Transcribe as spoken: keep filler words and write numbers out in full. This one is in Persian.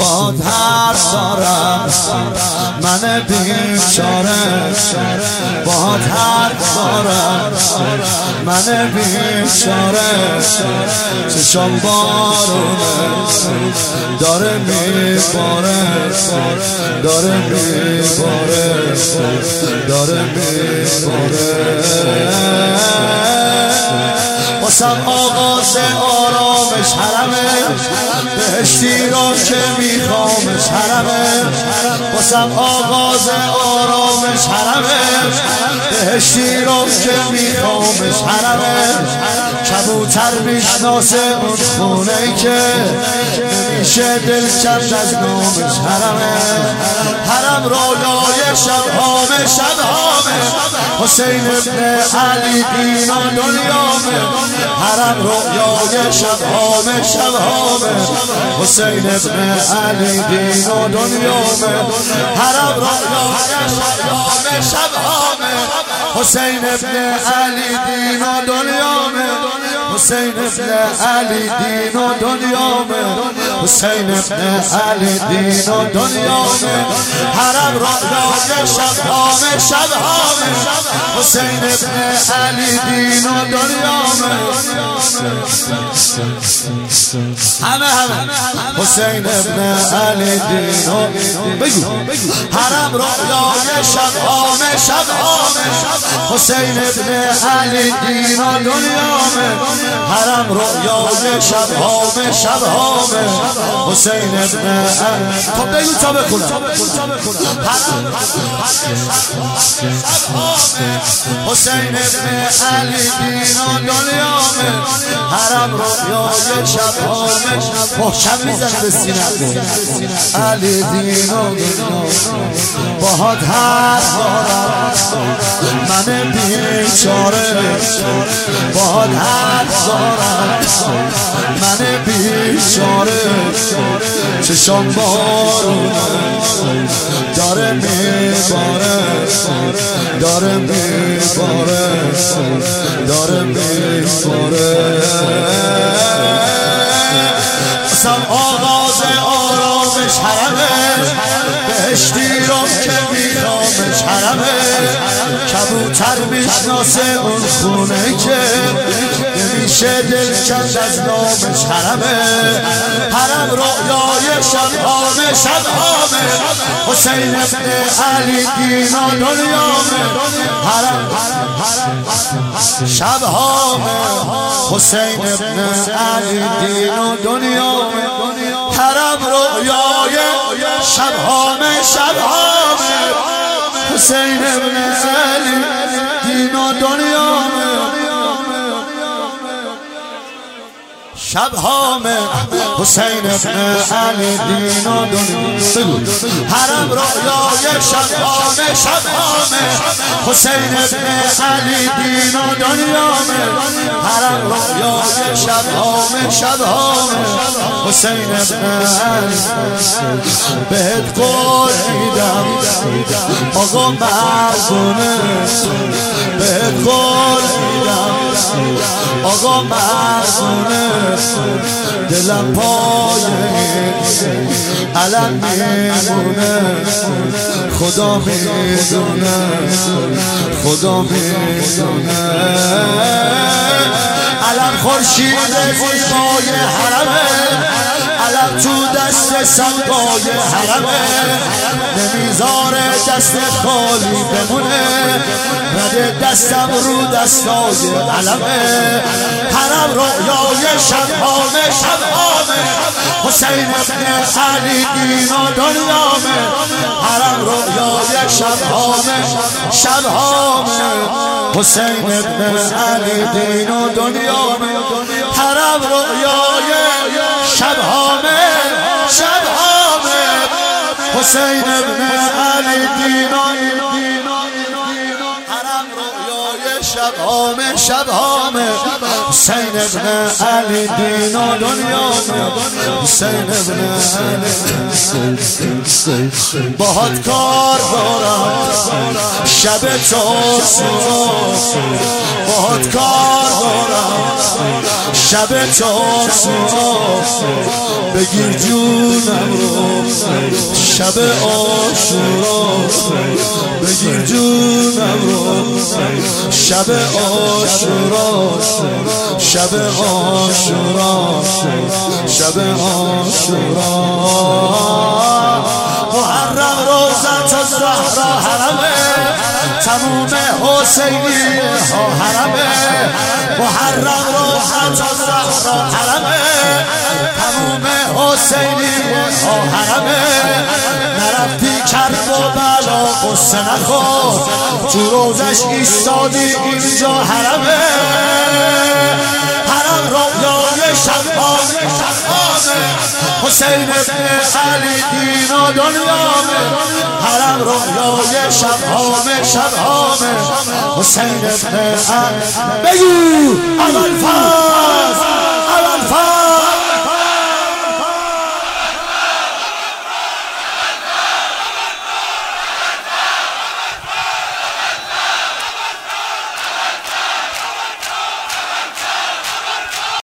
با حرف دارم من بیچاره، با حرف دارم من بیچاره، چشم بارونه داره میباره، داره میباره، داره میباره. واسم آغاز آرامش حرمه، بهشتی را که میخوامش حرمه. واسم آغاز آرامش حرمه، بهشتی را که میخوامش حرمه. کبوتر میشناسه اون خونه که نمیشه دل کند از نامش حرمه. حرم رویای شبهامه، شبهامه حسین ابن علی دین و دنیامه. حرم رویای شبهامه، شبهامه حسین ابن علی دین و دنیامه. حرم رویای شبهامه، شبهامه حسین ابن علی دین و دنیامه. حسین ابن علی دین و دنیامه، حسین ابن علی دین و دنیامه. حرم رویای شبهامه، شبهامه حسین ابن علی دین و دنیامه. همه همه حسین ابن علی دین و بگو حرم رویای شبهامه، شبهامه حسین ابن علی دین و دنیامه. حرم رویای شبهامه، شبهامه حسین ابن علی. تو بگو تا بخونم. حرم شبهامه حسین ابن علی دین و دنیامه. حرم رویای شبهامه، محکم میزن به سینه. علی دین و دنیامه باهات حرف دارم من بیچاره، باهات حرف دارم من بیچاره، چشم بارونه داره میباره، داره میباره، داره میباره. واسم آغاز آرامش حرمه، بهشتی را که میخوامش حرمه. کبوتر میشناسه اون خونه که نمیشه دل کند از نامش حرمه. حرم رویای شبهامه، شبهامه حسین ابن علی دین و دنیامه. حرم شبهامه حسین ابن علی دین و دنیامه. حرم رویای شبهامه، شبهامه حسین ابن علی دین و دنیامه. شبهامه حسین ابن علی دین و دنیامه. حرم رویای شبهامه، شبهامه حسین ابن علی دین و دنیامه. حرم رویای شبهامه، شبهامه حسین ابن علی. بهت قول میدم آقا مردونه، بهت قول میدم آقا مردونه. دلم پای علم میمونه، خدا میدونه، خدا میدونه. علم خورشید زیبای حرمه، علم تو دست صدای حرمه. نمیذاره دست خالی بمونه، رده دستم رو دستای علمه. حرم رویای شبهامه، شبهامه حسین ابن علی دین و دنیامه. حرم رویای شبهامه، شبهامه حسین ابن علی دین و دنیامه. حرم رویای شبهامه، شبهامه حسین ابن علی دین و شبهامه، شبهامه حسین ابن علی دین و دنیامه. حسین ابن علی باهات کار دارم شب تا صبح، باهات کار دارم شب تا صبح. بگیر جونم رو شب عاشورا بگیر جونم رو شب عاشورا شب عاشورا شب عاشورا محرم روزت الزهرا حرمه تموم حسینی ها حرمه محرم روزت الزهرا حرمه تموم حسینی ها حرمه نرفتی کرب و بلا قصه نخور تو روزش ایستادی اینجا حرمه حرم رویای شبانه حسین ابن علی دین و دنیامه حرم رویای شبهامه شبهامه حسین ابن علی بگو اول فاز